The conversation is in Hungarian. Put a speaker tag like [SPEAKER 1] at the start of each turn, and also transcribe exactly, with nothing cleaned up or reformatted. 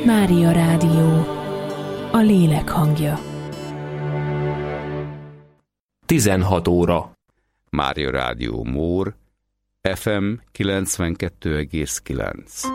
[SPEAKER 1] Mária Rádió, a lélek hangja.
[SPEAKER 2] tizenhat óra.
[SPEAKER 3] Mária Rádió Mór, ef em kilencvenkettő egész kilenc.